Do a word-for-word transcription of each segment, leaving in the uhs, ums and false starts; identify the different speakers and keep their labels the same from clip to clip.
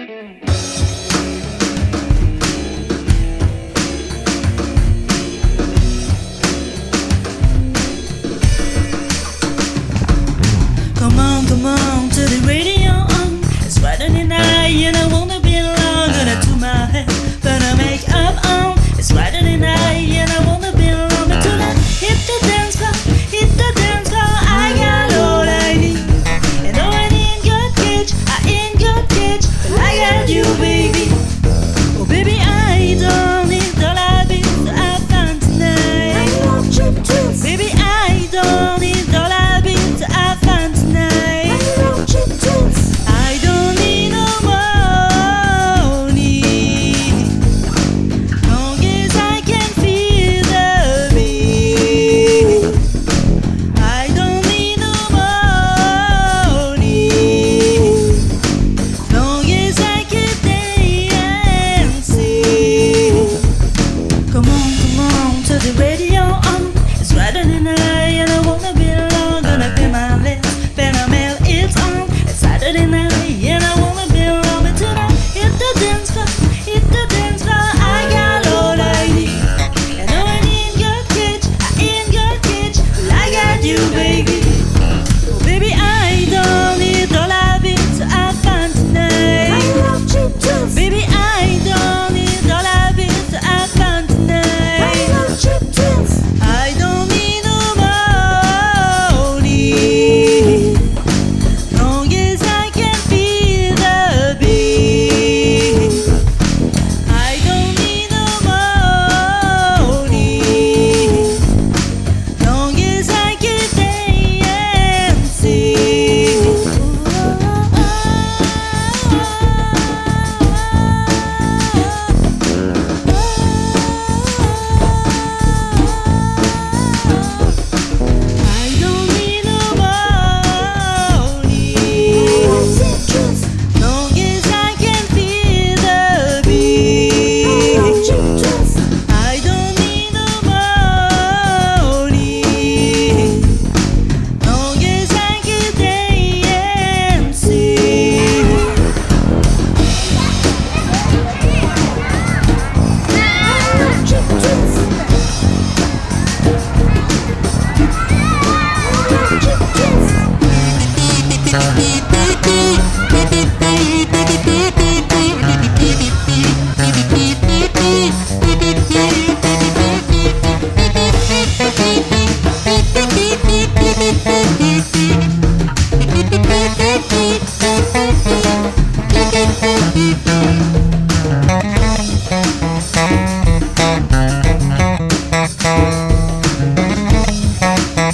Speaker 1: Come on, come on to the radio. It's Friday night and I wanna be alone. Gonna do my hair, gonna make up on. It's Friday night and I wanna be alone. But tonight, hit the dance floor, hit the dance floor. I got all I need. And though I ain't got catch, I ain't got catch, but I got you, baby. Oh, baby, I don't need dollar bills to have fun tonight. I love cheap tunes. Baby, I don't need dollar bills to have fun tonight. I love cheap tunes. I don't need no money, long as I can feel the beat. I don't need no money, long as I can dance. Come on, come on to the radio on. It's Friday night and I wanna be alone. Gonna pay my lips, Phantom Mail, it's on. It's Saturday night and I wanna be alone. But tonight, hit the dance floor, hit the dance floor. I got all I need. And though I ain't got catch, I ain't got catch, but I got you, baby. Oh, baby, I don't need dollar bills to have fun tonight. I love cheap tunes. Baby, I don't need dollar bills to have fun tonight. I love cheap tunes. I don't need no money, long as I can feel the beat. I don't need no money, long as I can dance. I don't need no money, long as I can feel the beat. I don't need no money, long as I can dance.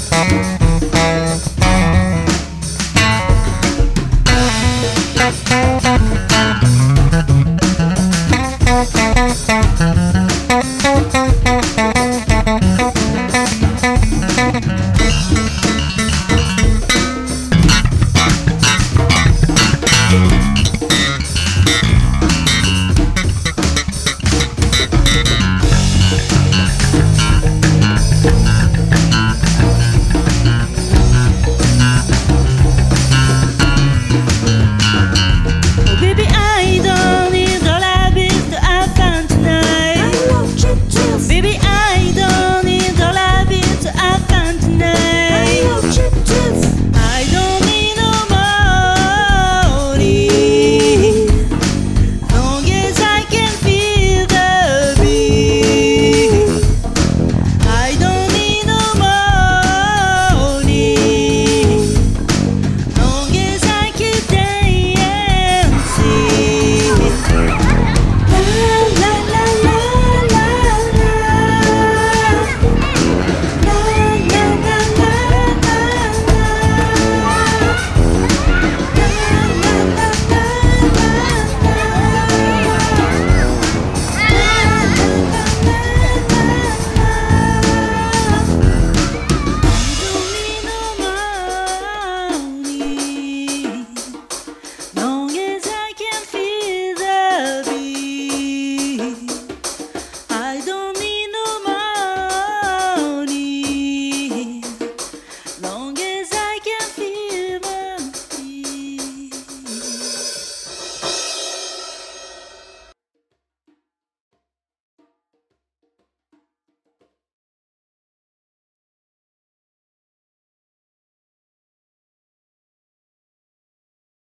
Speaker 2: Bye.